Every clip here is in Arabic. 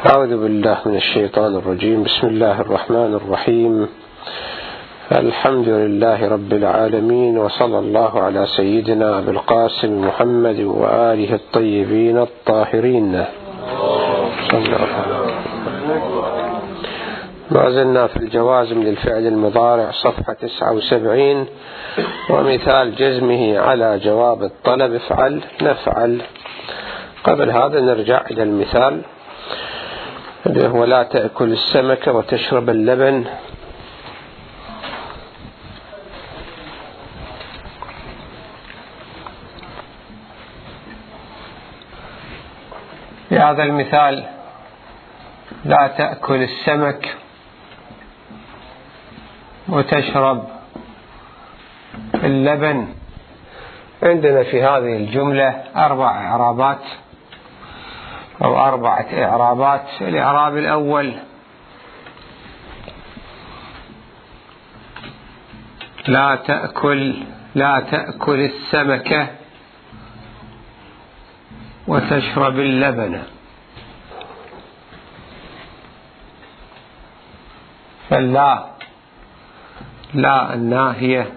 أعوذ بالله من الشيطان الرجيم. بسم الله الرحمن الرحيم. الحمد لله رب العالمين، وصلى الله على سيدنا أبي القاسم محمد وآله الطيبين الطاهرين. ما زلنا في الجوازم للفعل المضارع صفحة 79، ومثال جزمه على جواب الطلب افعل نفعل. قبل هذا نرجع إلى المثال اللي هو لا تأكل السمك وتشرب اللبن. في هذا المثال لا تأكل السمك وتشرب اللبن. عندنا في هذه الجملة 4 إعرابات أو 4 إعرابات. الإعراب الأول لا تأكل السمكة وتشرب اللبن. فاللا لا الناهية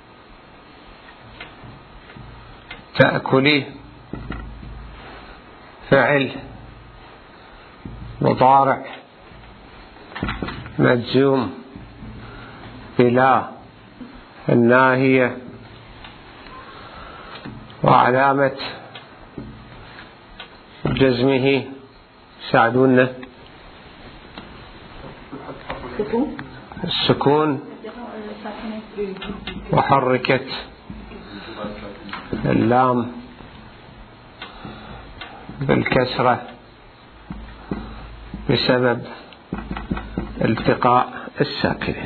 تأكلي فعل مضارع مجزوم بلا الناهية، وعلامة جزمه ساعدونا السكون، وحركت اللام بالكسرة بسبب التقاء الساكنين.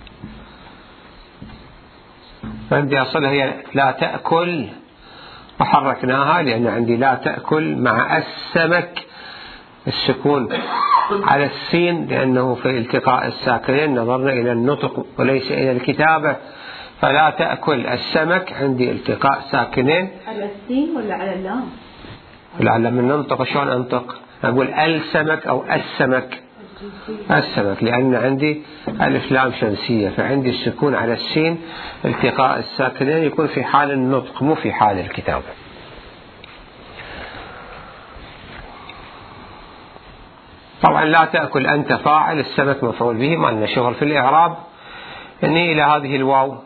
عندي أصلها هي لا تأكل، وحركناها لأن عندي لا تأكل مع السمك السكون على السين، لأنه في التقاء الساكنين نظرنا إلى النطق وليس إلى الكتابة. فلا تأكل السمك عندي التقاء ساكنين على السين ولا على اللام؟ لعل من ننطق شلون أنطق؟ أقول السمك أو السمك لأن عندي ألف لام شمسية، فعندي السكون على السين التقاء الساكنين يكون في حال النطق مو في حال الكتابة. طبعا لا تأكل أنت فاعل، السمك مفعول به، ما لنا شغل في الإعراب. إني إلى هذه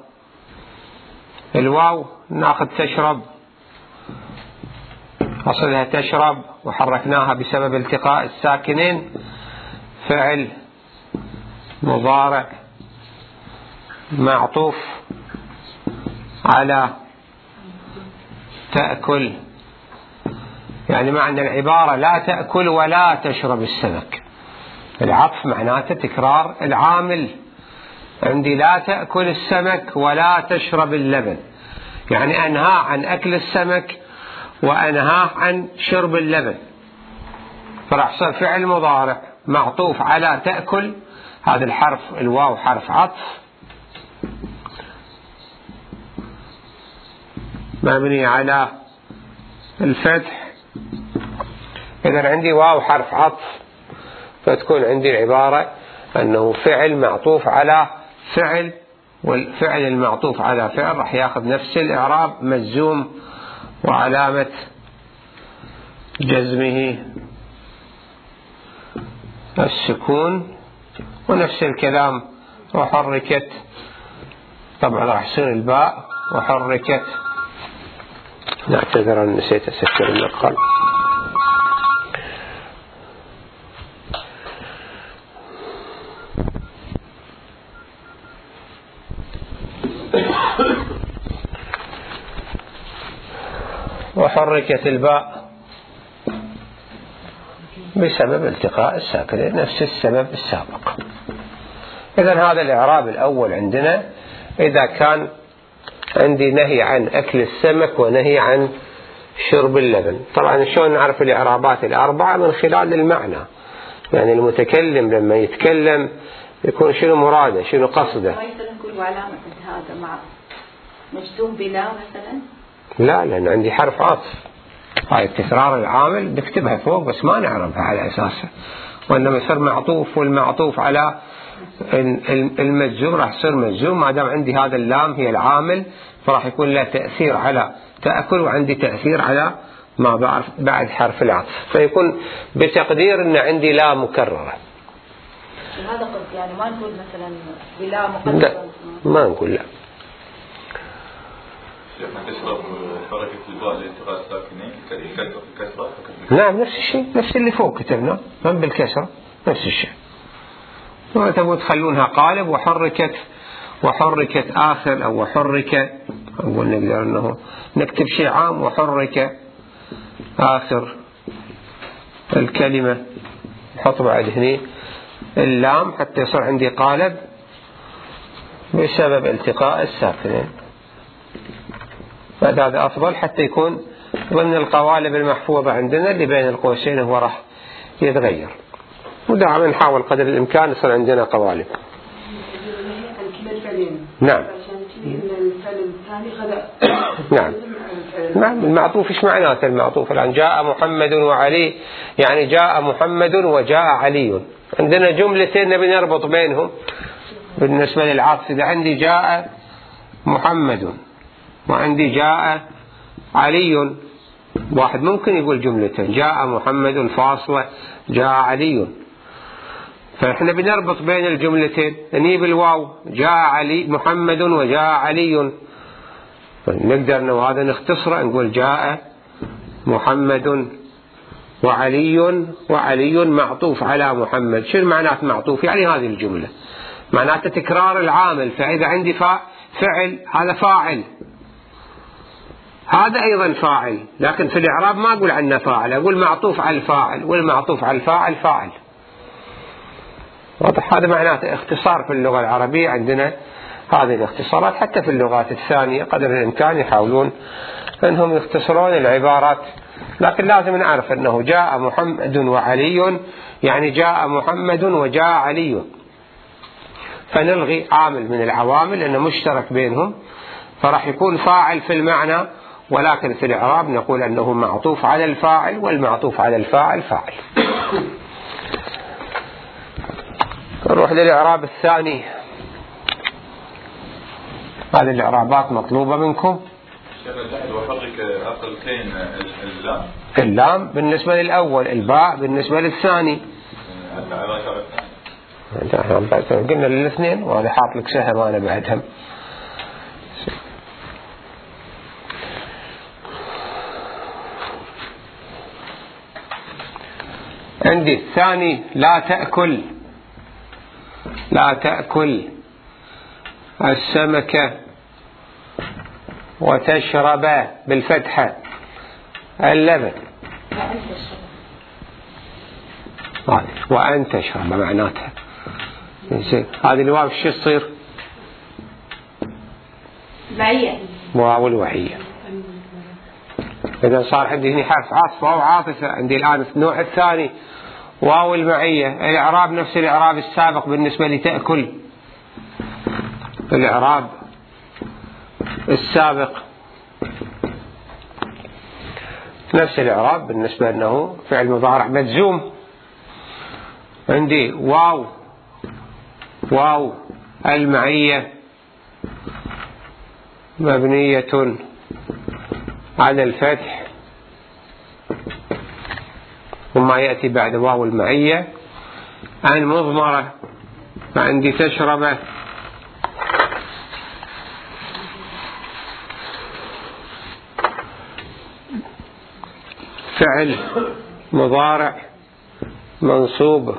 الواو ناخذ تشرب، أصلها تشرب وحركناها بسبب التقاء الساكنين، فعل مضارع معطوف على تأكل. يعني معنى العبارة لا تأكل ولا تشرب السمك، العطف معناته تكرار العامل. عندي لا تأكل السمك ولا تشرب اللبن، يعني أنهى عن أكل السمك وأنهى عن شرب اللبن، فراح صار فعل مضارع معطوف على تأكل. هذا الحرف الواو حرف عطف مبني على الفتح. إذا عندي واو حرف عطف، فتكون عندي العبارة أنه فعل معطوف على فعل، والفعل المعطوف على فعل راح ياخذ نفس الإعراب مجزوم، وعلامة جزمه السكون، ونفس الكلام وحركت. طبعا راح يصير الباء وحركت. نعتذر أن نسيت أسكر النقل. وحركت الباء بسبب التقاء الساكنين، نفس السبب السابق. إذن هذا الإعراب الأول عندنا إذا كان عندي نهي عن أكل السمك ونهي عن شرب اللبن. طبعا شلون نعرف الإعرابات ال4؟ من خلال المعنى، يعني المتكلم لما يتكلم يكون شنو مراده، شنو قصده. نقول علامة هذا مع مجزوم بلا مثلا؟ لا، لأن عندي حرف عطف، هاي تكرار العامل نكتبها فوق بس ما نعرفها على أساسها، وإنما يصير معطوف، والمعطوف على المجزوم راح يصير مجزوم. ما دام عندي هذا اللام هي العامل فراح يكون له تأثير على تأكل، وعندي تأثير على ما بعد حرف العطف، فيكون بتقدير أن عندي لا مكررة. هذا قصد يعني ما نقول مثلا بلا مقدرة؟ لا ما نقول لا. شيخنا تشرب حركة الباء لالتقاء الساكنين الكسرة؟ نعم نفس الشيء، نفس اللي فوق كتبنا من بالكسرة نفس الشيء. وما تبغوا تخلونها قالب وحركت آخر أو وحرك، أقول نقدر أنه نكتب شيء عام وحرك آخر الكلمة، نحط بعد هنا اللام حتى يصير عندي قالب بسبب التقاء الساكنين. فهذا أفضل حتى يكون ضمن القوالب المحفوظة عندنا اللي بين القوسين هو راح يتغير، ودائما نحاول قدر الإمكان يصير عندنا قوالب. نعم نعم نعم. المعطوف ايش معناته المعطوف الآن؟ جاء محمد وعلي، يعني جاء محمد وجاء علي. عندنا جملتين نبي نربط بينهم بالنسبة للعطف. إذا عندي جاء محمد وعندي جاء علي، واحد ممكن يقول جملتين، جاء محمد فاصلة جاء علي، فإحنا بنربط بين الجملتين نجيب الواو جاء علي محمد وجاء علي، نقدر أنه هذا نختصره نقول جاء محمد وعلي معطوف على محمد. شو معنات معطوف؟ يعني هذه الجملة معناته تكرار العامل، فإذا عندي فعل هذا فاعل، هذا أيضا فاعل، لكن في الإعراب ما أقول عنه فاعل، أقول معطوف على الفاعل، والمعطوف على الفاعل فاعل. واضح؟ هذا معناته اختصار في اللغة العربية. عندنا هذه الاختصارات حتى في اللغات الثانية قدر الإمكان يحاولون أنهم يختصرون العبارات، لكن لازم نعرف أنه جاء محمد وعلي يعني جاء محمد وجاء علي، فنلغي عامل من العوامل لأنه مشترك بينهم، فراح يكون فاعل في المعنى، ولكن في الإعراب نقول أنه معطوف على الفاعل، والمعطوف على الفاعل فاعل. نروح للإعراب الثاني. هذه الإعرابات مطلوبة منكم. وحرك أقلتين اللام بالنسبة للأول، الباء بالنسبة للثاني. قلنا للاثنين، وهذا حاط لك سهم أنا بعدهم. عندي الثاني لا تأكل السمكة وتشرب بالفتحة اللبن، وأن تشرب معناتها. هذه الواو شو تصير؟ معية، واو الوعية. إذا صار عندي هنا حرف عطف واو عاطفة. عندي الآن النوع الثاني واو المعية. الإعراب نفس الإعراب السابق بالنسبة لتأكل، الإعراب السابق نفس الإعراب بالنسبة أنه فعل مضارع مجزوم. عندي واو المعية مبنية على الفتح، وما يأتي بعد واو المعية عن مضمرة. فعندي تشرب فعل مضارع منصوب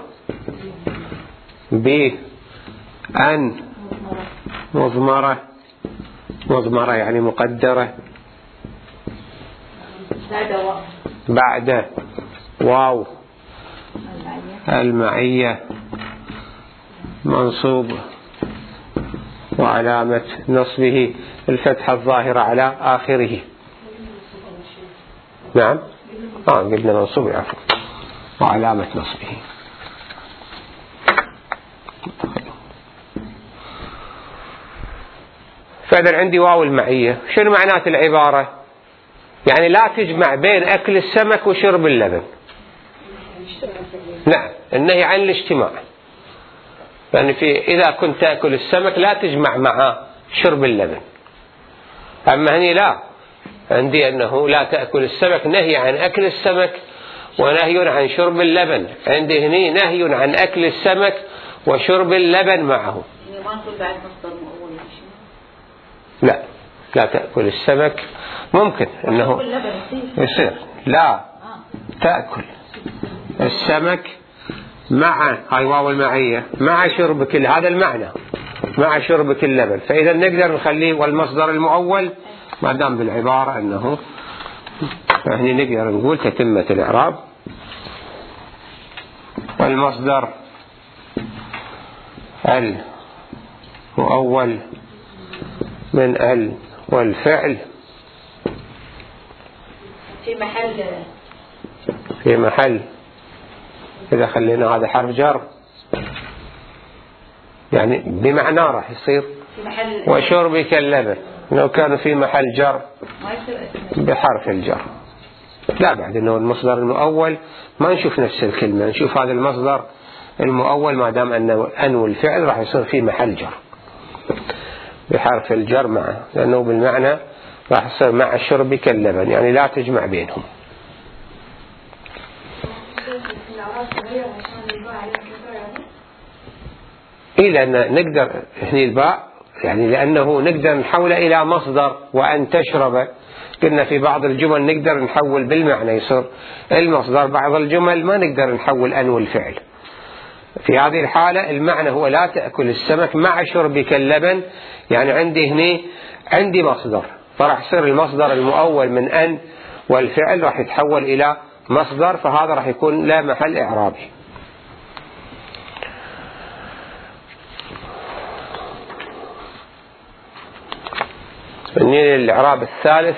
بأن مضمرة يعني مقدرة بعد واو المعية منصوب، وعلامة نصبه الفتحة الظاهرة على آخره. نعم قلنا منصوب عفوا، وعلامة نصبه. فإذا عندي واو المعية، شنو معنات العبارة؟ يعني لا تجمع بين أكل السمك وشرب اللبن. نعم، النهي عن الاجتماع، يعني إذا كنت تأكل السمك لا تجمع مع شرب اللبن. أما هني لا، عندي أنه لا تأكل السمك نهي عن أكل السمك ونهي عن شرب اللبن، عندي هني نهي عن أكل السمك وشرب اللبن معه. يعني ما نقول بعد مصدر مؤول لا تأكل السمك، ممكن أنه يصير لا تأكل السمك مع هاي واو المعية مع شربك، هذا المعنى مع شربك اللبن، فإذا نقدر نخليه والمصدر المؤول ما دام بالعبارة أنه يعني نقدر نقول تتمة الإعراب. والمصدر المؤول من ال والفعل في محل إذا خلينا هذا حرف جر يعني بمعنى راح يصير وشربك اللبن، لو كان في محل جر بحرف الجر. لا بعد أنه المصدر المؤول ما نشوف نفس الكلمة، نشوف هذا المصدر المؤول ما دام أنه الفعل راح يصير في محل جر بحرف الجر معه، لأنه بالمعنى راح يصير مع شربك اللبن، يعني لا تجمع بينهم. لأن نقدر هني الباء يعني لأنه نقدر نحوله إلى مصدر، وأن تشرب قلنا في بعض الجمل نقدر نحول بالمعنى يصير المصدر، بعض الجمل ما نقدر نحول أن والفعل. في هذه الحالة المعنى هو لا تأكل السمك مع شربك اللبن، يعني عندي مصدر، فراح يصير المصدر المؤول من أن والفعل راح يتحول إلى مصدر، فهذا راح يكون لا محل إعرابي. الإعراب الثالث،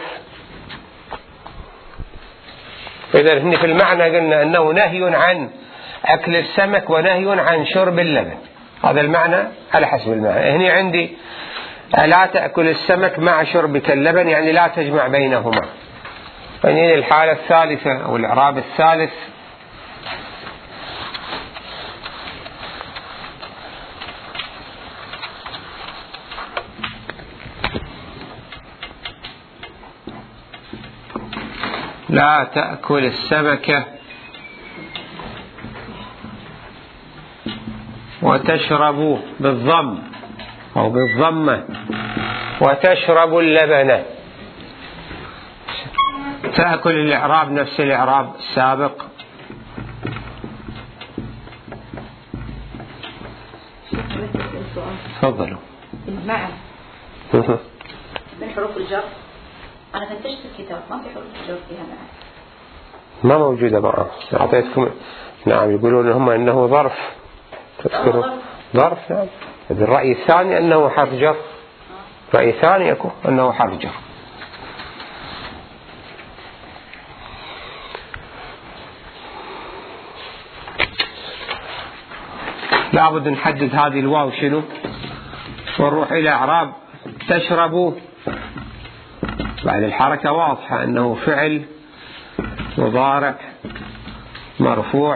إذا هني في المعنى قلنا أنه نهي عن أكل السمك ونهي عن شرب اللبن، هذا المعنى على حسب المعنى. هني عندي لا تأكل السمك مع شربك اللبن، يعني لا تجمع بينهما. هني الحالة الثالثة أو الإعراب الثالث، لا تأكل السمك وتشرب بالضم أو بالضمة وتشرب اللبن. تأكل الإعراب نفس الإعراب السابق. تفضلوا. المعنى من حروف الجر، أنا فتشت الكتاب ما في حروف الجر فيها معنى، ما موجودة بقى. أعطيتكم نعم يقولون هم أنه ظرف، تذكروا ظرف. نعم الرأي الثاني أنه حرف جر، رأي ثاني يكون أنه حرف جر. لابد نحدد هذه الواو شنو، ونروح إلى إعراب تشرب. بعد الحركة واضحة أنه فعل مضارع مرفوع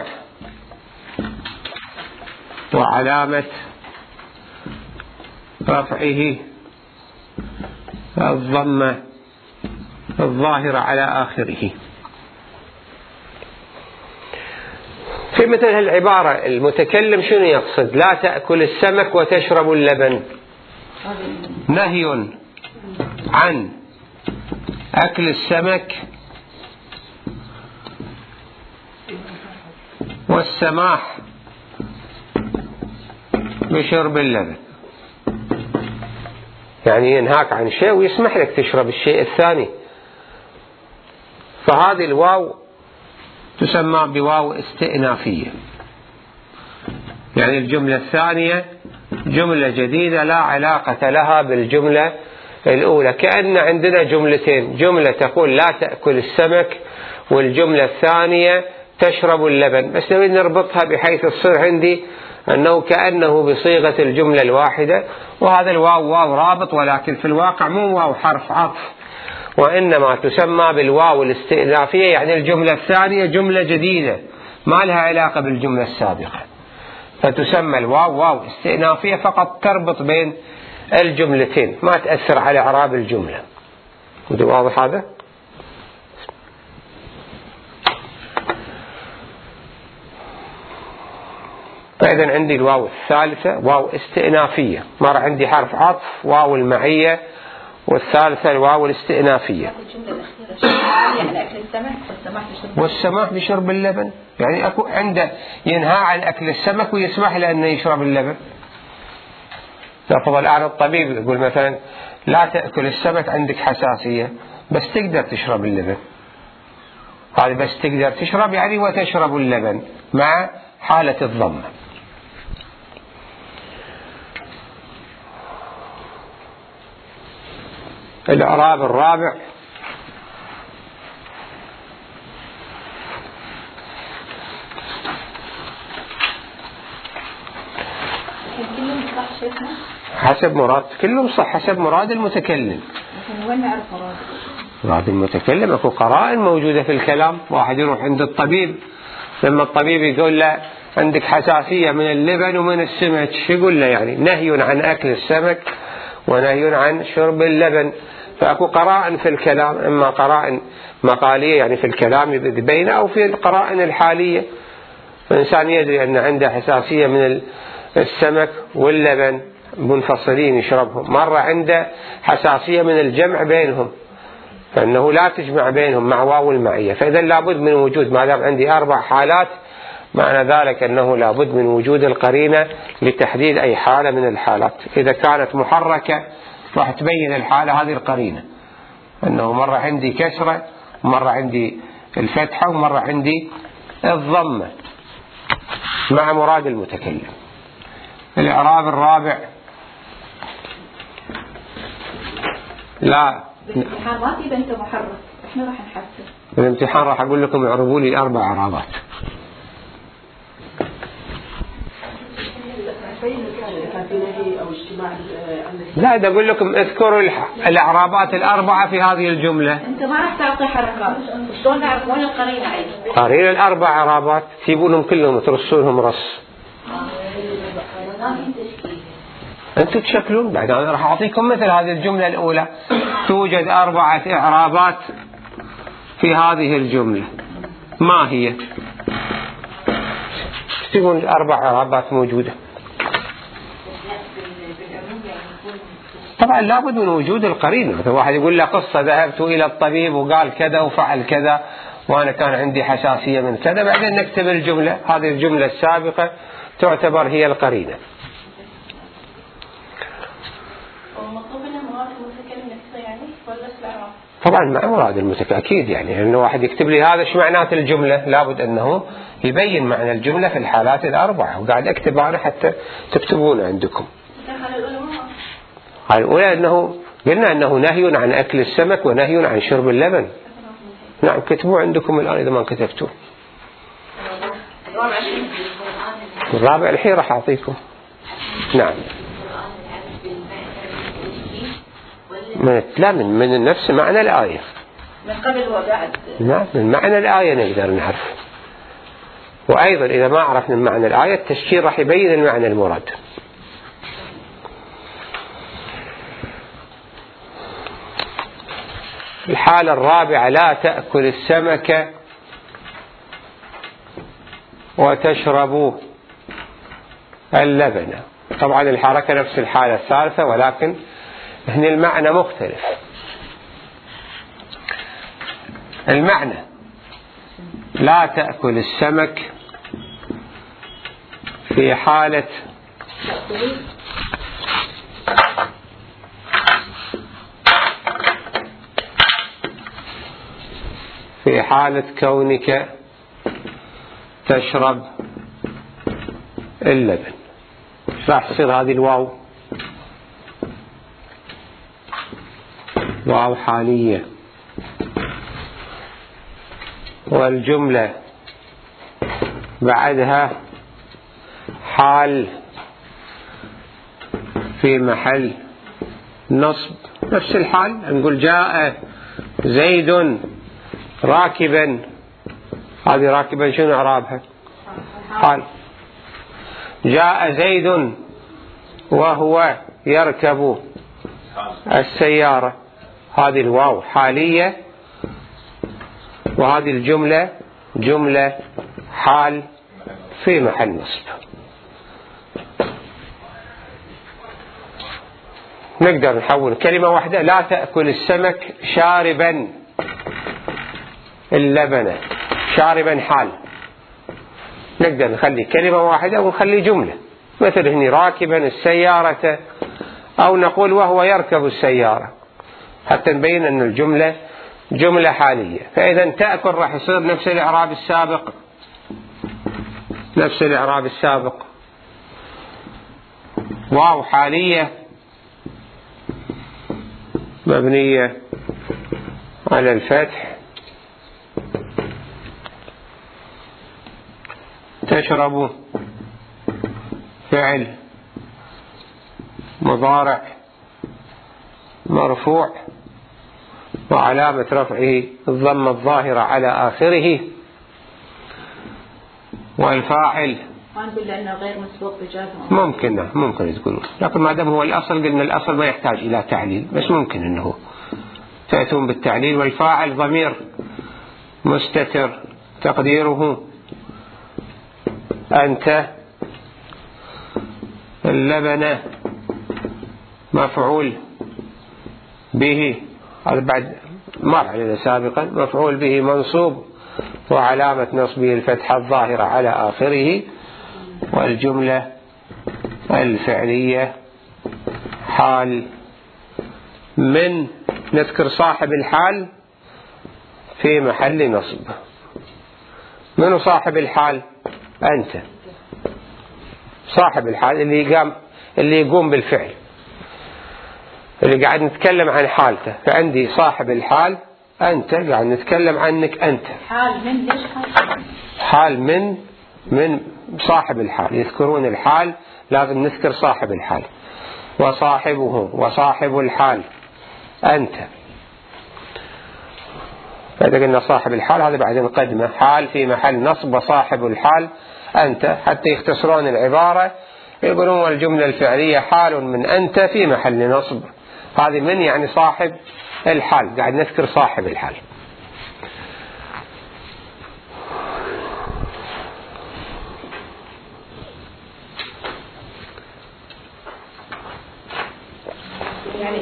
وعلامة رفعه الضمة الظاهرة على آخره. في مثل هالعبارة المتكلم شنو يقصد؟ لا تأكل السمك وتشرب اللبن، نهي عن أكل السمك والسماح بشرب اللبن، يعني ينهاك عن شيء ويسمح لك تشرب الشيء الثاني. فهذه الواو تسمى بواو استئنافية، يعني الجملة الثانية جملة جديدة لا علاقة لها بالجملة الأولى، كأن عندنا جملتين، جملة تقول لا تأكل السمك، والجملة الثانية تشرب اللبن، بس نريد نربطها بحيث تصير عندي أنه كأنه بصيغة الجملة الواحدة. وهذا الواو واو رابط، ولكن في الواقع مو واو حرف عطف، وإنما تسمى بالواو الاستئنافية، يعني الجملة الثانية جملة جديدة ما لها علاقة بالجملة السابقة، فتسمى الواو واو استئنافية فقط تربط بين الجملتين، ما تأثر على إعراب الجملة. واضح هذا؟ فإذا عندي الواو الثالثة واو استئنافية، مرة عندي حرف عطف واو المعية، والثالثة الواو الاستئنافية. والسماح بشرب اللبن، يعني أكو عنده ينهى عن أكل السمك ويسمح له أنه يشرب اللبن. لفظ الآن الطبيب يقول مثلا لا تأكل السمك عندك حساسية بس تقدر تشرب اللبن، هذا بس تقدر تشرب يعني وتشرب اللبن مع حالة الضمة. الإعراب الرابع حسب مراد، كلهم صح حسب مراد المتكلم. وين نعرف مراد المتكلم؟ اكو قرائن موجودة في الكلام. واحد يروح عند الطبيب، لما الطبيب يقول له عندك حساسية من اللبن ومن السمك، شو يقول له؟ يعني نهي عن أكل السمك ونهي عن شرب اللبن. فأكو قرائن في الكلام، إما قرائن مقالية يعني في الكلام يبين، أو في القرائن الحالية. الإنسان يدري أن عنده حساسية من السمك واللبن منفصلين يشربهم، مرة عنده حساسية من الجمع بينهم، فإنه لا تجمع بينهم مع واو المعية. فإذا لابد من وجود، ما دام عندي 4 حالات معنى ذلك أنه لابد من وجود القرينة لتحديد أي حالة من الحالات. إذا كانت محركة راح تبين الحالة هذه القرينة، أنه مرة عندي كسرة، مرة عندي الفتحة، ومرة عندي الضمة مع مراد المتكلم. الإعراب الرابع لا الامتحان ما تبقى أنت محرك، إحنا راح نحسب الامتحان، راح أقول لكم اعربوا لي 4 إعرابات. لا إذا أقول لكم اذكروا الإعرابات 4 في هذه الجملة، أنت ما راح تعطي حركات، شلون نعرف وين القرينة عيد؟ قرينة 4 إعرابات تجيبونهم كلهم ترسونهم رص. أنتم تشكلون بعد. أنا راح أعطيكم مثل هذه الجملة الأولى، توجد 4 إعرابات في هذه الجملة، ما هي؟ تكون 4 إعرابات موجودة. طبعا لابد من وجود القرينة. مثل واحد يقول له قصة ذهبت إلى الطبيب وقال كذا وفعل كذا وأنا كان عندي حساسية من كذا، بعدين نكتب الجملة، هذه الجملة السابقة تعتبر هي القرينة. طبعا مع مراد المتكلم أكيد، يعني أنه واحد يكتب لي هذا شو معنات الجملة، لابد أنه يبين معنى الجملة في الحالات 4، وقاعد أكتب أنا حتى تكتبون عندكم. الأولى أنه قلنا أنه نهي عن أكل السمك ونهي عن شرب اللبن. نعم كتبوا عندكم الآن إذا ما كتبتوا. الرابع الحين راح أعطيكم. نعم لا من نفس معنى الآية، من قبل وبعد. نعم من معنى الآية نقدر نعرف. وأيضا إذا ما عرفنا معنى الآية التشكيل راح يبين المعنى المراد. الحالة الرابعة لا تأكل السمك وتشرب اللبن. طبعا الحركة نفس الحالة الثالثة، ولكن هنا المعنى مختلف. المعنى لا تأكل السمك في حالة كونك تشرب اللبن. راح تصير هذه الواو واو حالية، والجملة بعدها حال في محل نصب. نفس الحال نقول جاء زيد راكبا، هذه راكبا شنو إعرابها؟ حال. جاء زيد وهو يركب السيارة، هذه الواو حالية، وهذه الجملة جملة حال في محل نصب. نقدر نحول كلمة واحدة: لا تأكل السمك شاربا اللبن. شاربا حال. نقدر نخلي كلمة واحدة ونخلي جملة، مثل هنا راكبا السيارة، أو نقول وهو يركب السيارة، حتى نبين أن الجملة جملة حالية. فإذا تأكل راح يصير نفس الإعراب السابق، نفس الإعراب السابق. واو حالية مبنية على الفتح. تشرب فعل مضارع مرفوع وعلامة رفعه الضمة الظاهرة على آخره، والفاعل ما نقول لأنه غير مسبوق بجازم. ممكن تقولون، لكن ما دام هو الأصل قلنا الأصل ما يحتاج إلى تعليل، بس ممكن أنه تأتون بالتعليل. والفاعل ضمير مستتر تقديره أنت. اللبن مفعول به، هذا بعد مر علينا سابقا، مفعول به منصوب وعلامة نصبه الفتحة الظاهرة على آخره. والجملة الفعلية حال من، نذكر صاحب الحال في محل نصب. من صاحب الحال؟ أنت. صاحب الحال اللي يقوم بالفعل، اللي قاعد نتكلم عن حالته. فعندي صاحب الحال أنت، قاعد نتكلم عنك أنت. حال من ليش حال من صاحب الحال. يذكرون الحال لازم نذكر صاحب الحال. وصاحبه وصاحب الحال أنت. فإذا قلنا صاحب الحال هذا بعد نقدمه حال في محل نصب، وصاحب الحال أنت، حتى يختصرون العبارة يقولون والجملة الفعلية حال من أنت في محل نصب. هذه من يعني صاحب الحال، قاعد نذكر صاحب الحال. يعني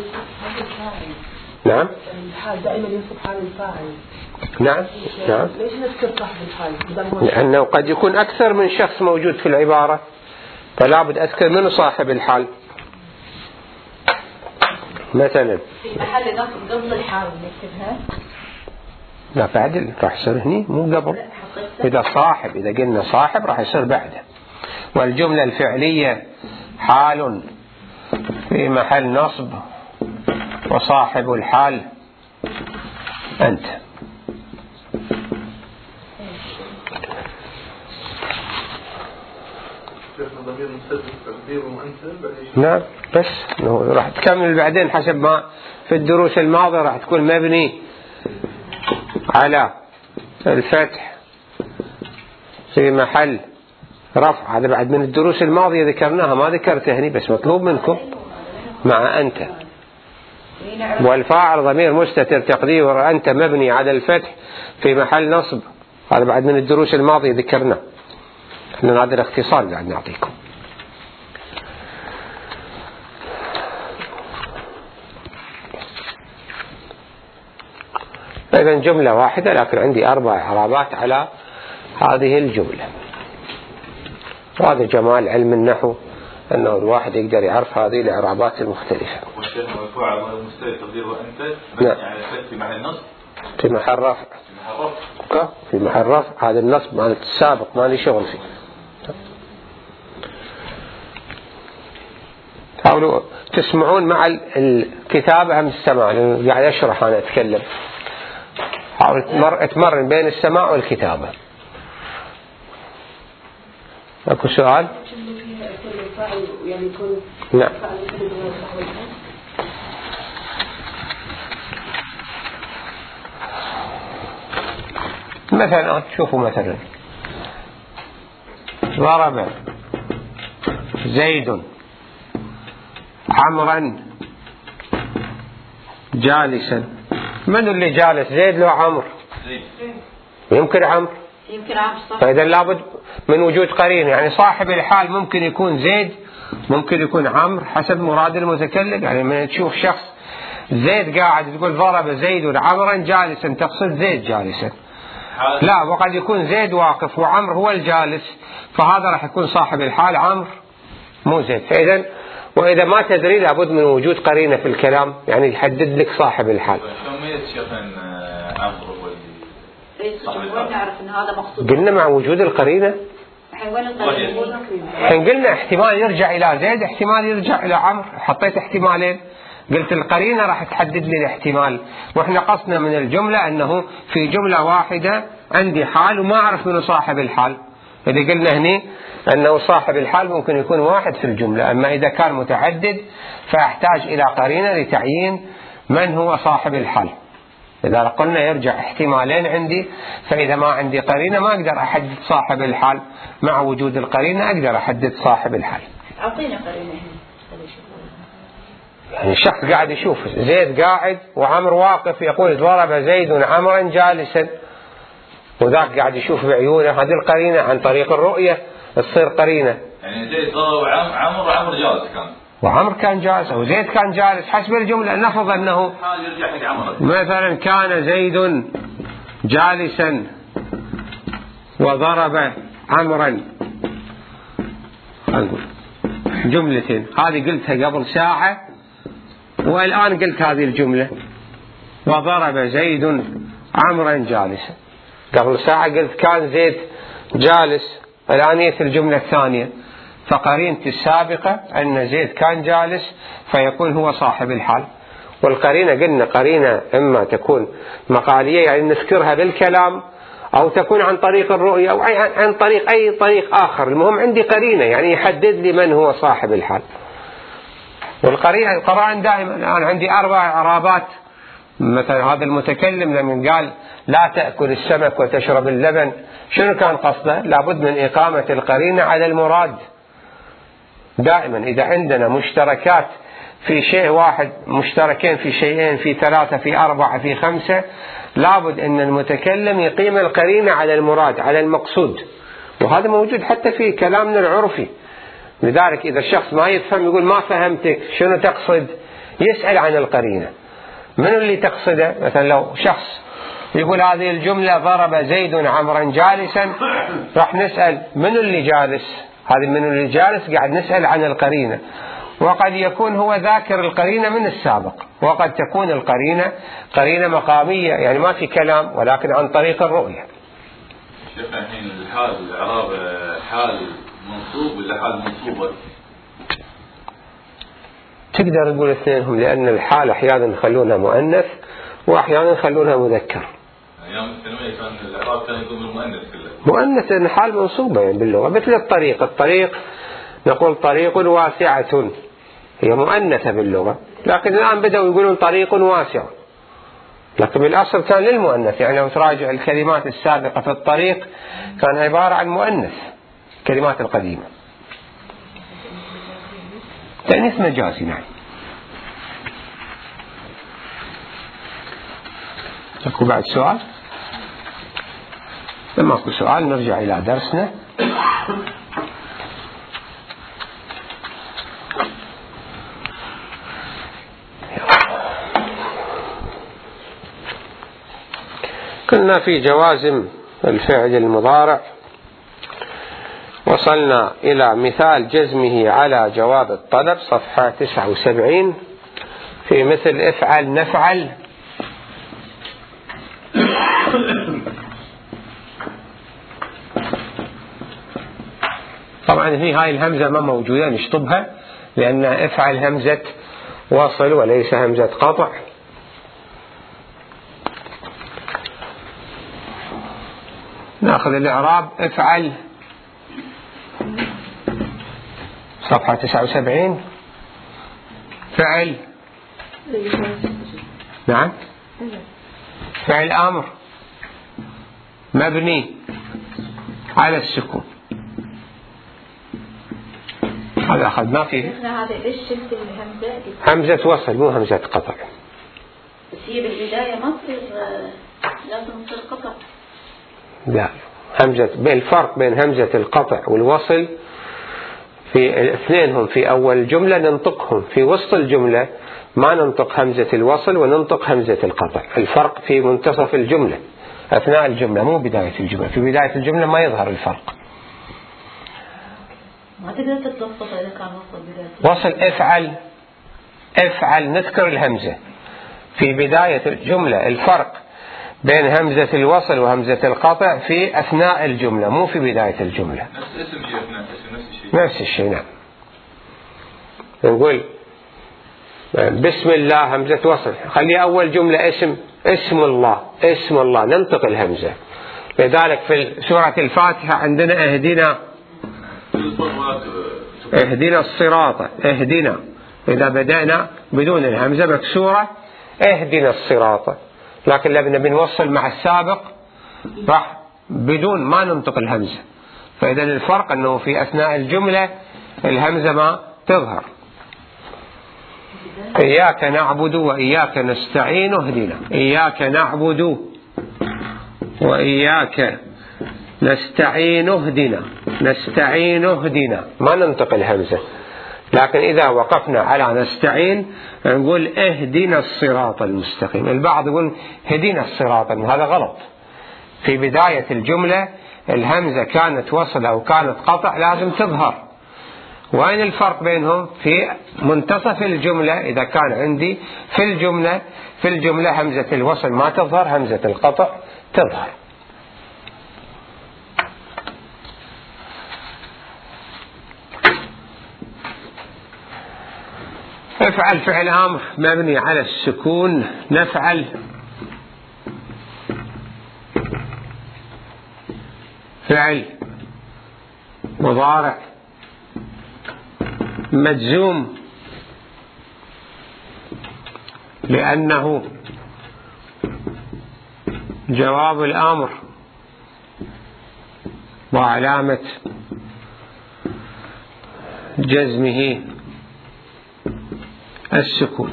نعم. الحال دائما ينصب حال الفاعل. نعم. ليش نذكر صاحب الحال؟ لأنه قد يكون أكثر من شخص موجود في العبارة، فلا بد أذكر من صاحب الحال. مثلا في محل نصب قبل الحال نكتبها. لا بعد راح يصير هني مو قبل. إذا صاحب، إذا قلنا صاحب راح يصير بعده. والجملة الفعلية حال في محل نصب، وصاحب الحال أنت. نعم، بس راح تكمل بعدين حسب ما في الدروس الماضية، راح تكون مبني على الفتح في محل رفع. هذا بعد من الدروس الماضية ذكرناها، ما ذكرتها هني، بس مطلوب منكم مع أنت. والفاعل ضمير مستتر تقديره أنت مبني على الفتح في محل نصب. هذا بعد من الدروس الماضية ذكرنا. احنا هذا الاختصار قاعد نعطيكم. إذا جملة واحدة، لكن عندي 4 إعرابات على هذه الجملة. وهذا جمال علم النحو، أنه الواحد يقدر يعرف هذه الإعرابات المختلفة. والشيخ مرفوع على المستوى تقديره أنت يعني في محل نصب، في محل رفع، في محل رفع. هذا النصب مال السابق ما لي شغل فيه. حاولوا تسمعون مع الكتابة أم السماع، لأنه قاعد أشرح أنا أتكلم. حاول تمرن بين السماع والكتابة. أكو سؤال؟ نعم. مثلا شوفوا مثلا ضرب زيد عمرا جالسا. من اللي جالس، زيد لو عمرو؟ يمكن عمرو، فإذا لابد من وجود قرينة. يعني صاحب الحال ممكن يكون زيد، ممكن يكون عمرو، حسب مراد المتكلم. يعني من تشوف شخص زيد قاعد تقول ضرب زيد عمرا جالسا، تقصد زيد جالسا. لا، وقد يكون زيد واقف وعمرو هو الجالس، فهذا راح يكون صاحب الحال عمرو مو زيد. فإذا وإذا ما تدري لابد من وجود قرينة في الكلام، يعني يحدد لك صاحب الحال. قلنا مع وجود القرينة. الحين قلنا احتمال يرجع إلى زيد، احتمال يرجع إلى عمرو، حطيت احتمالين. قلت القرينة راح تحدد لي الاحتمال، واحنا قصنا من الجملة أنه في جملة واحدة عندي حال وما أعرف منه صاحب الحال. إذا قلنا هنا أنه صاحب الحال ممكن يكون واحد في الجملة، أما إذا كان متعدد فأحتاج إلى قرينة لتعيين من هو صاحب الحال. إذا قلنا يرجع احتمالين عندي، فإذا ما عندي قرينة ما أقدر أحدد صاحب الحال. مع وجود القرينة أقدر أحدد صاحب الحال. أعطينا قرينة. يعني الشخص قاعد يشوف زيد قاعد وعمر واقف، يقول ضرب زيد عمرا جالسا، وذاك قاعد يشوف بعيونه. هذه القرينة عن طريق الرؤية تصير قرينة. يعني زيد ضرب عمر وعمر جالس كان، وعمر كان جالس أو زيد كان جالس حسب الجملة. نفرض أنه مثلا كان زيد جالسا وضرب عمرا، أقول جملتين، هذه قلتها قبل ساعة والآن قلت هذه الجملة، وضرب زيد عمرا جالسا. قبل ساعة قلت كان زيد جالس، الآن يأتي الجملة الثانية، فقرينتي السابقة أن زيد كان جالس فيكون هو صاحب الحال. والقرينة قلنا قرينة إما تكون مقالية يعني نذكرها بالكلام، أو تكون عن طريق الرؤية، أو عن طريق أي طريق آخر. المهم عندي قرينة يعني يحدد لي من هو صاحب الحال. والقرينة القرائن دائما. الآن عندي 4 إعرابات. مثلا هذا المتكلم لما قال لا تأكل السمك وتشرب اللبن، شنو كان قصده؟ لابد من إقامة القرينة على المراد. دائما إذا عندنا مشتركات في شيء واحد، مشتركين في شيئين، في 3، في 4، في 5، لابد أن المتكلم يقيم القرينة على المراد، على المقصود. وهذا موجود حتى في كلامنا العرفي. لذلك إذا الشخص ما يفهم يقول ما فهمتك، شنو تقصد؟ يسأل عن القرينة، من اللي تقصده. مثلا لو شخص يقول هذه الجملة ضرب زيد عمرا جالسا، راح نسأل من اللي جالس، هذه من اللي جالس، قاعد نسأل عن القرينة. وقد يكون هو ذاكر القرينة من السابق، وقد تكون القرينة قرينة مقامية يعني ما في كلام ولكن عن طريق الرؤية. شيخ الحين الحال الإعراب حال منصوب ولا حال منصوبة؟ تقدر تقول اثنينهم، لأن الحال أحيانا يخلونها مؤنث وأحيانا يخلونها مذكر. أيام الثانوية كان الإعراب كان يكون المؤنث كله. مؤنث لأن حال منصوبة يعني باللغة، مثل الطريق. الطريق نقول طريق واسعة، هي مؤنثة باللغة، لكن الآن بدأوا يقولون طريق واسع، لكن بالأصل كان للمؤنث. يعني لو تراجع الكلمات السابقة في الطريق كان عبارة عن مؤنث، الكلمات القديمة. تأنيث مجازي. نعم. أكو بعد سؤال؟ لما أكو سؤال نرجع إلى درسنا. كنا في جوازم الفعل المضارع، وصلنا إلى مثال جزمه على جواب الطلب صفحة 79 في مثل افعل نفعل. طبعا هاي الهمزة ما موجودة، نشطبها لأن افعل همزة وصل وليس همزة قطع. نأخذ الإعراب افعل صفحة 79. فعل، نعم، فعل أمر مبني على السكون. هذا أخذنا فيه. احنا هذا ليش شلت الهمزة؟ همزة وصل مو همزة قطع. بس هي بالبداية ما تصير، لازم تصير قطع. لا، الفرق بين همزة القطع والوصل في اثنينهم في أول الجملة ننطقهم، في وسط الجملة ما ننطق همزة الوصل وننطق همزة القطع. الفرق في منتصف الجملة أثناء الجملة مو بداية الجملة. في بداية الجملة ما يظهر الفرق. ما تقدر تتلفظ إذا كان وصل بداية وصل افعل نذكر الهمزة في بداية الجملة. الفرق بين همزة الوصل وهمزة القطع في أثناء الجملة مو في بداية الجملة. نفس اسم شيخنا، نفس الشيء. نعم. نقول بسم الله همزة وصل، خلي أول جملة اسم الله ننطق الهمزة. لذلك في سورة الفاتحة عندنا اهدنا الصراط، اهدنا إذا بدأنا بدون الهمزة مكسورة اهدنا الصراط، لكن لما بنوصل مع السابق راح بدون ما ننطق الهمزة. فإذا الفرق أنه في أثناء الجملة الهمزة ما تظهر. إياك نعبد وإياك نستعين اهدنا، إياك نعبد وإياك نستعين اهدنا ما ننطق الهمزة. لكن إذا وقفنا على نستعين نقول اهدنا الصراط المستقيم. البعض يقول هدينا الصراط، هذا غلط. في بداية الجملة الهمزة كانت وصل أو كانت قطع لازم تظهر. وين الفرق بينهم؟ في منتصف الجملة. إذا كان عندي في الجملة همزة الوصل ما تظهر، همزة القطع تظهر. افعل فعل أمر مبني على السكون. نفعل فعل مضارع مجزوم لأنه جواب الأمر وعلامة جزمه السكون.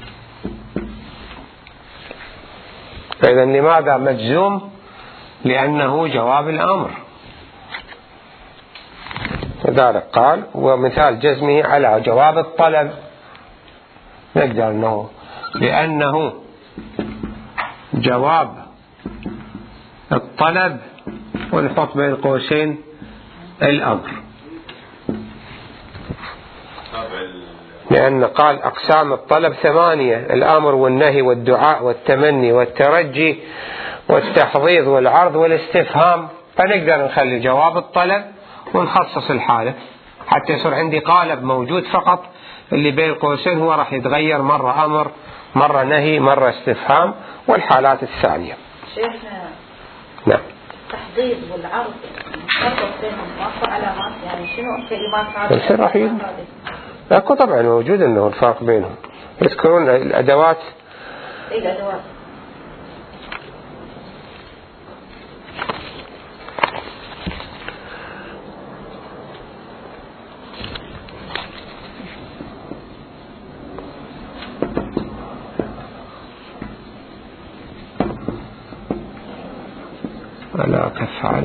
فإذا لماذا مجزوم؟ لأنه جواب الأمر. لذلك قال ومثال جزمه على جواب الطلب، نقدر أنه لأنه جواب الطلب ونحط بين قوسين الأمر، لأن قال أقسام الطلب 8، الأمر والنهي والدعاء والتمني والترجي والتحضيض والعرض والاستفهام. فنقدر نخلي جواب الطلب ونخصص الحالة حتى يصير عندي قالب موجود فقط، اللي بين قوسين هو راح يتغير مرة أمر مرة نهي مرة استفهام والحالات الثانية. شيخنا نعم. التحضيض والعرض نخصص بينهم ماكو علامات، يعني شنو كلمات راح اكو طبعا موجود انه الفرق بينهم. يذكرون الادوات. اي الادوات. ألا تفعل.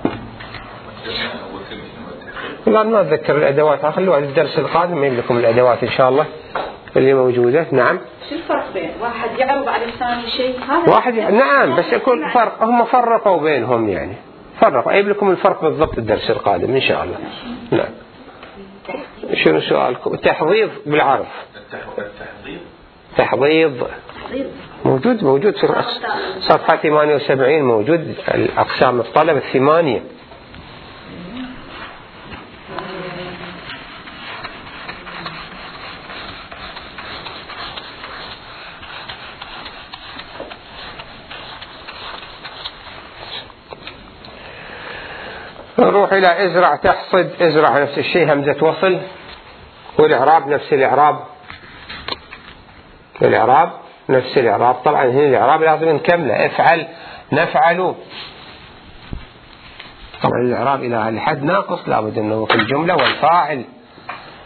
لا ما أتذكر الأدوات، خلوها الدرس القادم يجيب لكم الأدوات إن شاء الله اللي موجودة. نعم. شو الفرق بين واحد يعرض على الثاني شيء؟ هذا نعم بس يكون فرق، هم فرقوا بينهم يعني فرقوا. أجيب لكم الفرق بالضبط الدرس القادم إن شاء الله. نعم. شنو سؤالكم؟ التحضيض بالعرض. تحضيض موجود في صفحة 78 موجود الأقسام الطلب 8. نروح إلى ازرع تحصد. ازرع نفس الشيء همزة وصل، والإعراب نفس الإعراب. الإعراب نفس الإعراب. طبعا هنا الإعراب لازم نكمله. افعل نفعل. طبعا الإعراب إلى الحد ناقص لابد أنه في الجملة والفاعل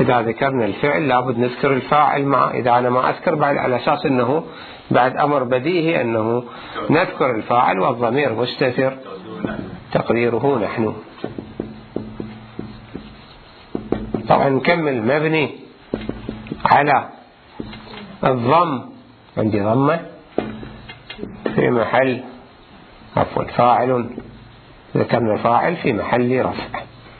إذا ذكرنا الفعل لابد نذكر الفاعل معه. إذا أنا ما أذكر بعد على أساس أنه بعد أمر بديهي أنه نذكر الفاعل والضمير مستتر تقديره نحن. طبعا نكمل. مبني على الضم، عندي ضمة في محل عفوا فاعل، ذكرنا فاعل في محل رفع.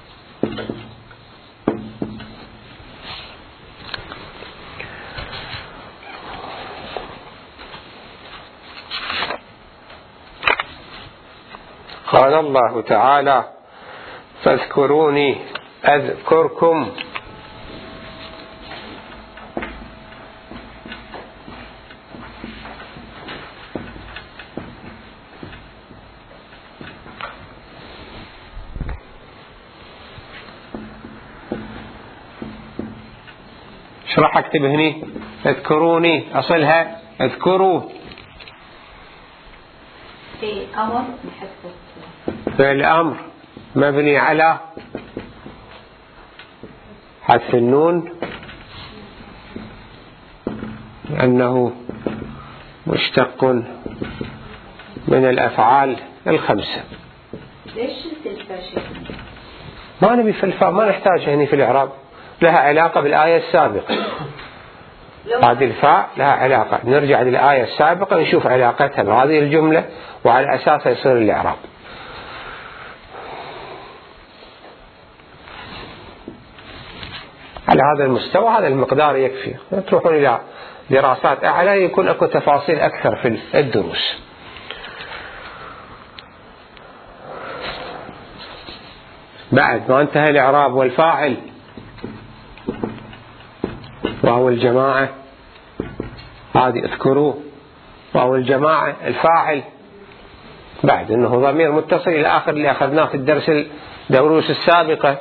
قال الله تعالى فاذكروني أذكركم. ايش راح اكتب هني؟ اذكروني اصلها اذكروا في امر بحذف فعل امر مبني على حذف النون لأنه مشتق من الأفعال الخمسة. ليش الفاء شيء؟ ما نبي في الفاء، ما نحتاج هنا في الإعراب، لها علاقة بالآية السابقة. هذه الفاء لها علاقة، نرجع للآية السابقة نشوف علاقتها بهذه الجملة وعلى أساسها يصير الإعراب. على هذا المستوى هذا المقدار يكفي. تروحون إلى دراسات أعلى يكون أكو تفاصيل أكثر في الدروس. بعد ما انتهى الإعراب والفاعل وهو الجماعة، هذه اذكروا وهو الجماعة الفاعل، بعد أنه ضمير متصل إلى آخر اللي أخذناه في الدروس السابقة.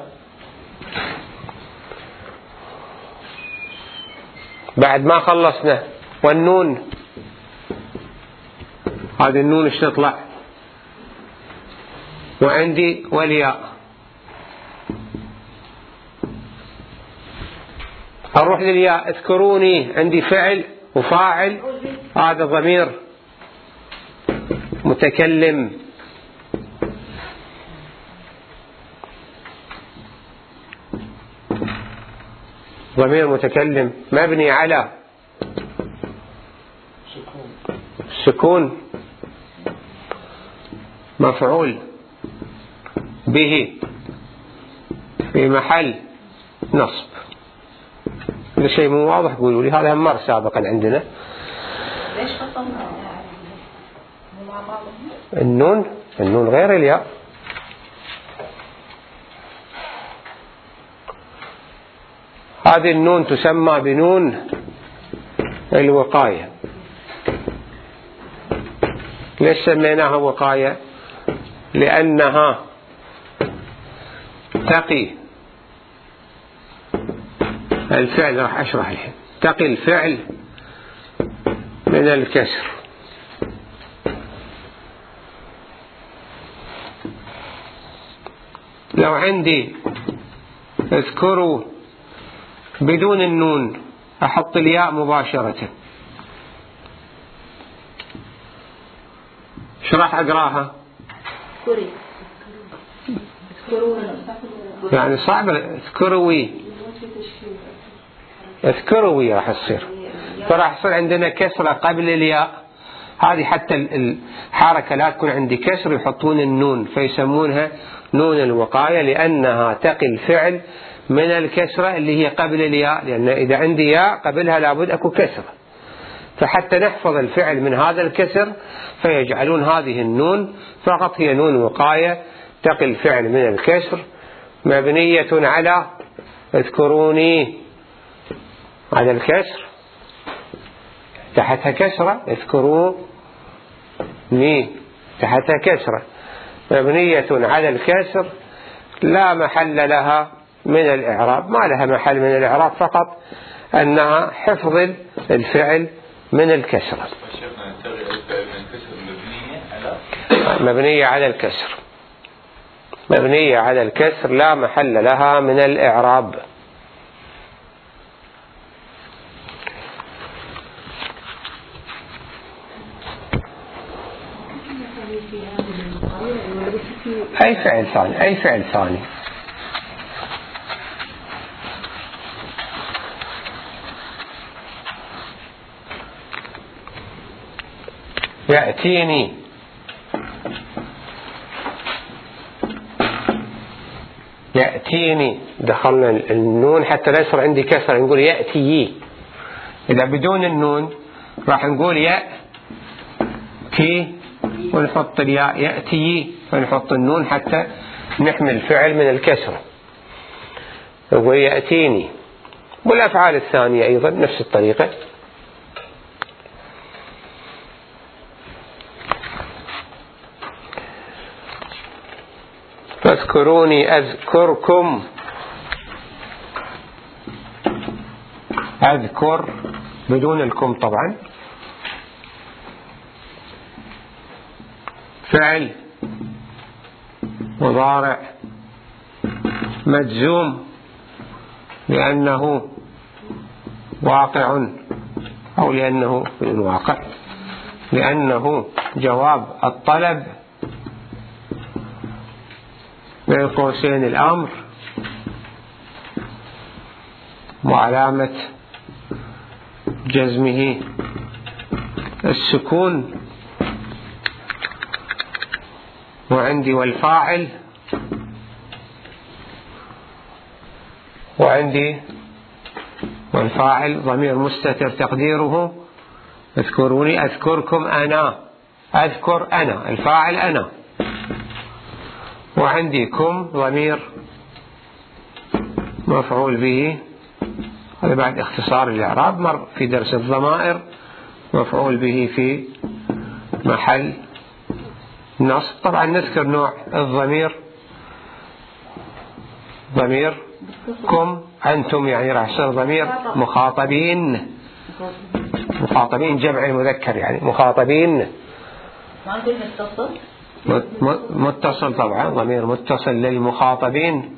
بعد ما خلصنا والنون، هذه النون ايش تطلع؟ وعندي والياء. أروح للياء اذكروني، عندي فعل وفاعل، هذا ضمير متكلم ضمير متكلم مبني على سكون مفعول به في محل نصب. إذا شيء مو واضح قولوا لي، هذا مر سابقا عندنا. ليش قطعنا مع بعض؟ النون غير الياء. هذه النون تسمى بنون الوقاية. ليش سميناها وقاية؟ لأنها تقي الفعل، راح أشرح الحين، تقي الفعل من الكسر. لو عندي اذكروا بدون النون أحط الياء مباشرة، ايش راح أقراها؟ يعني صعب. اذكروي راح تصير، فراح يصير عندنا كسرة قبل الياء. هذه حتى الحركة لا تكون عندي كسر يحطون النون، فيسمونها نون الوقاية لأنها تقي الفعل من الكسرة اللي هي قبل الياء، لأن إذا عندي ياء قبلها لابد أكو كسرة، فحتى نحفظ الفعل من هذا الكسر فيجعلون هذه النون فقط هي نون وقاية تقي الفعل من الكسر، مبنية على اذكروني، على الكسر تحتها كسرة، اذكروني تحتها كسرة، مبنية على الكسر لا محل لها من الإعراب، ما لها محل من الإعراب، فقط أنها حفظ الفعل من الكسرة. مبنية على الكسر، مبنية على الكسر لا محل لها من الإعراب. أي فعل ثاني، أي فعل ثاني. يأتيني، يأتيني دخلنا النون حتى لا يصير عندي كسر، نقول يأتي. إذا بدون النون راح نقول يأتي ونحط الياء، يأتي ونحط النون حتى نحمي الفعل من الكسر. نقول يأتيني. والأفعال الثانية أيضا نفس الطريقة. فاذكروني أذكركم. أذكر بدون الكم طبعا. فعل مضارع مجزوم لأنه واقع أو لأنه في الواقع، لأنه جواب الطلب بين قوسين الأمر، وعلامة جزمه السكون. وعندي والفاعل، وعندي والفاعل ضمير مستتر تقديره اذكروني أذكركم أنا، أذكر أنا الفاعل أنا. وعندكم ضمير مفعول به، هذا بعد اختصار الإعراب مر في درس الضمائر، مفعول به في محل نصب. طبعا نذكر نوع الضمير، ضمير كم أنتم، يعني راح يصير ضمير مخاطبين، مخاطبين جمع المذكر يعني مخاطبين. ما نقول متصل، متصل طبعا، ضمير متصل للمخاطبين.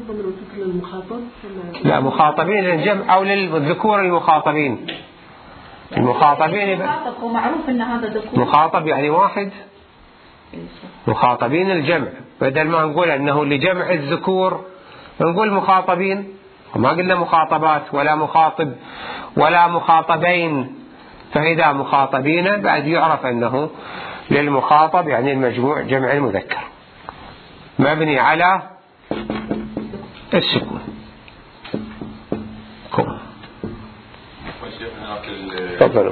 لا مخاطبين للجمع أو للذكور المخاطبين. المخاطبين هو معروف ان هذا ذكور، مخاطب يعني واحد، مخاطبين الجمع، بدل ما نقول أنه لجمع الذكور نقول مخاطبين، وما قلنا مخاطبات ولا مخاطب ولا مخاطبين. فإذا مخاطبين بعد يعرف أنه للمخاطب يعني المجموع جمع المذكر، مبني على السكون. تفضلوا.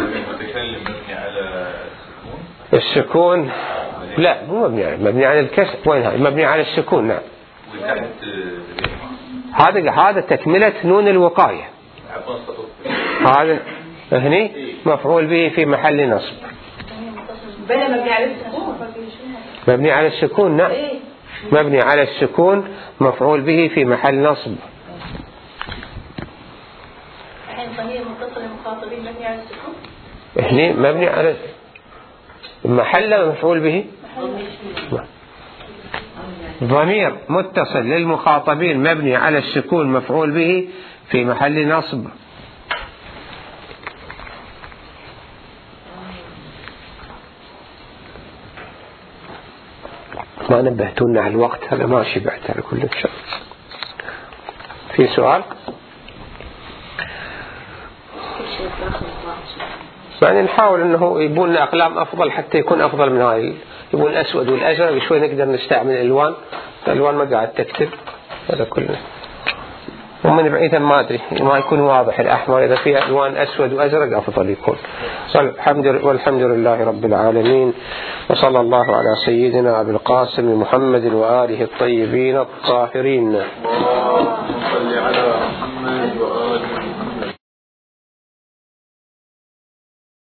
السكون لا مو مبني على، مبني على الكسر. وين هاي؟ مبني على السكون. نعم هذا تكملة نون الوقاية. هذا هني مفعول به في محل نصب. مبني على السكون. نعم مبني على السكون مفعول به في محل نصب. الحين ضمير متصل المخاطبين مبني على السكون، هني مبني على محل مفعول به. ضمير متصل للمخاطبين مبني على السكون مفعول به في محل نصب. ما نبهتونا على الوقت، هذا ما شبعت على كل شيء. في سؤال؟ يعني نحاول انه يبون اقلام افضل حتى يكون افضل من هاي، يبون الاسود والازرق شوي نقدر نستعمل الالوان. الالوان ما قاعد تكتب هذا كله، ومن بعيدا ما ادري ما يكون واضح الاحمر، اذا في الوان اسود وازرق افضل يكون. والحمد لله رب العالمين، وصلى الله على سيدنا ابي القاسم محمد واله الطيبين الطاهرين. اللهم صل على محمد وآله